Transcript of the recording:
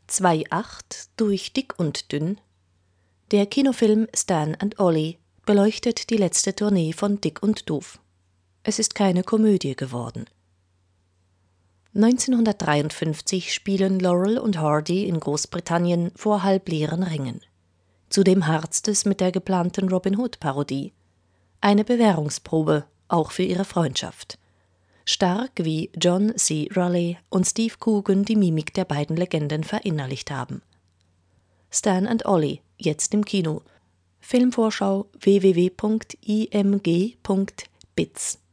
2,8 durch dick und dünn. Der Kinofilm Stan and Ollie beleuchtet die letzte Tournee von Dick und Doof. Es ist keine Komödie geworden. 1953 spielen Laurel und Hardy in Großbritannien vor halbleeren Rängen. Zudem harzt es mit der geplanten Robin Hood-Parodie. Eine Bewährungsprobe, auch für ihre Freundschaft. Stark wie John C. Reilly und Steve Coogan die Mimik der beiden Legenden verinnerlicht haben. Stan and Ollie, jetzt im Kino. Filmvorschau www.img.biz